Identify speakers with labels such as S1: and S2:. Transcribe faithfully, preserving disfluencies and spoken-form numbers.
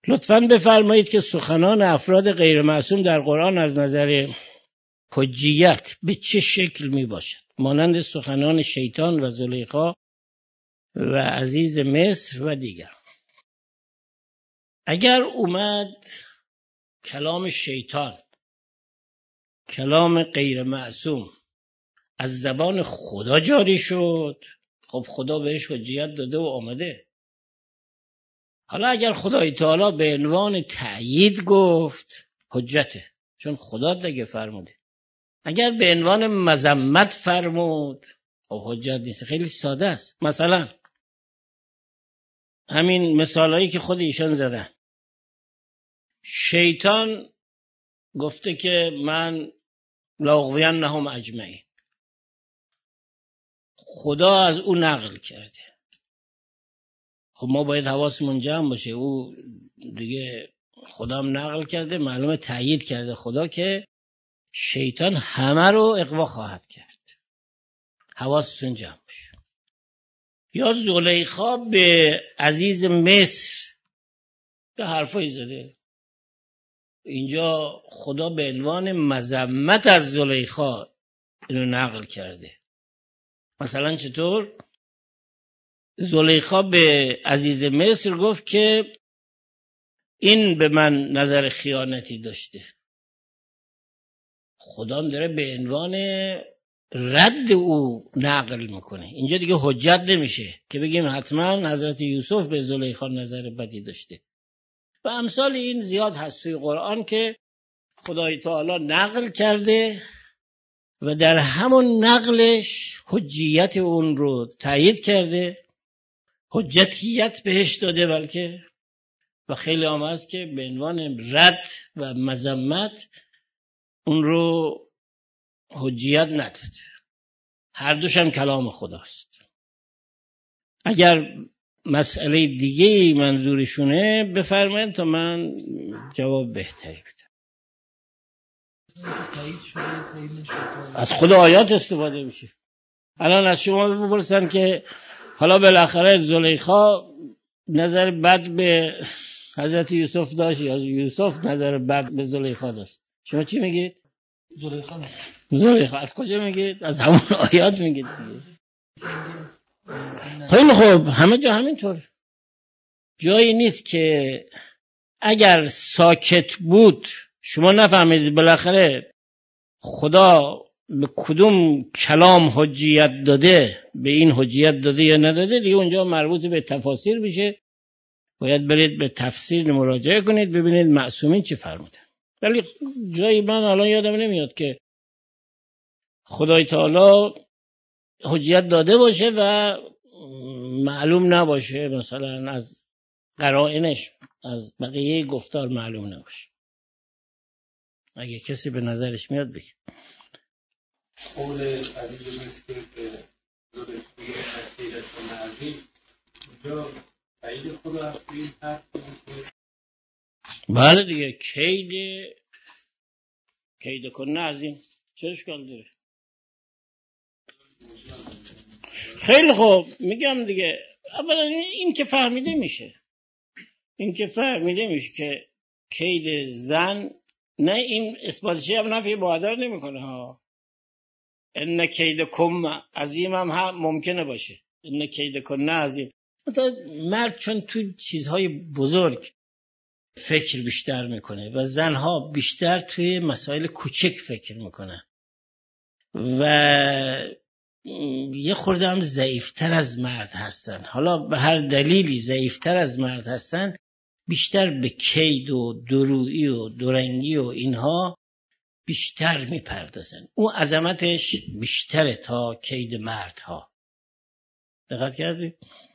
S1: لطفاً بفرمایید که سخنان افراد غیر معصوم در قرآن از نظر حجیت به چه شکل می باشد؟ مانند سخنان شیطان و زلیخا و عزیز مصر و دیگر. اگر اومد کلام شیطان، کلام غیر معصوم از زبان خدا جاری شد، خب خدا بهش حجیت داده و آمده. حالا اگر خدای تعالی به عنوان تأیید گفت، حجته، چون خدا دیگه فرموده. اگر به عنوان مذمت فرمود، خب حجت نیست. خیلی ساده است. مثلا همین مثالایی که خود ایشان زدن، شیطان گفته که من لاغوینهم اجمعین، خدا از او نقل کرده. خب ما باید حواسمون جمع باشه، او دیگه خدا هم نقل کرده، معلومه تأیید کرده خدا که شیطان همه رو اغوا خواهد کرد. حواستون جمع باشه. یا زلیخا به عزیز مصر به حرفای زده. اینجا خدا به عنوان مذمت از زلیخا اینو نقل کرده. مثلا چطور؟ زلیخا به عزیز مصر گفت که این به من نظر خیانتی داشته. خدا داره به عنوان رد او نقل میکنه. اینجا دیگه حجت نمیشه که بگیم حتما حضرت یوسف به زلیخا نظر بدی داشته. و امثال این زیاد هست توی قرآن که خدای تعالی نقل کرده و در همون نقلش حجیت اون رو تایید کرده، حجتیت بهش داده، بلکه و خیلی هم هست که به عنوان رد و مذمت اون رو حجیت نداده. هر دوش هم کلام خداست. اگر مسئله دیگه منظورشونه بفرمایید تا من جواب بهتری بدم. از خود آیات استفاده میشه. الان از شما بپرسن که حالا بالاخره زلیخا نظر بد به حضرت یوسف داشت یا یوسف نظر بد به زلیخا داشت، شما چی میگید؟
S2: زلیخا میگید.
S1: زلیخا از کجا میگید؟ از همون آیات میگید دیگه. خیلی خوب، همه جا همینطور. جایی نیست که اگر ساکت بود شما نفهمید بالاخره خدا به کدوم کلام حجیت داده، به این حجیت داده یا نداده، دیگه اونجا مربوط به تفاسیر میشه. باید برید به تفسیر مراجعه کنید ببینید معصومین چی فرمودن. ولی جایی من الان یادم نمیاد که خدای تعالی حجیت داده باشه و معلوم نباشه، مثلا از قرائنش از بقیه گفتار معلوم نباشه. اگه کسی به نظرش میاد بگه.
S3: قول عزیز مسکر به زلیخای حقیقت و نعظیم اونجا بعید خدا هست که این حرف کنید.
S1: بله دیگه، کید کید کن نعظیم چه اشکال داره؟ خیلی خوب میگم دیگه. اولا این که فهمیده میشه، این که فهمیده میشه که کید زن، نه این اثباتشی هم نفی بادر نمیکنه ها. ان کید کم عظیم هم, هم ممکنه باشه، ان کید کن نه عظیم. مرد چون تو چیزهای بزرگ فکر بیشتر میکنه و زنها بیشتر توی مسائل کوچک فکر میکنن و یه خورده هم ضعیفتر از مرد هستن. حالا به هر دلیلی ضعیفتر از مرد هستن، بیشتر به کید و درویی و دورنگی و اینها بیشتر میپردازن. او عظمتش بیشتره تا کید مردها. دقت کردی؟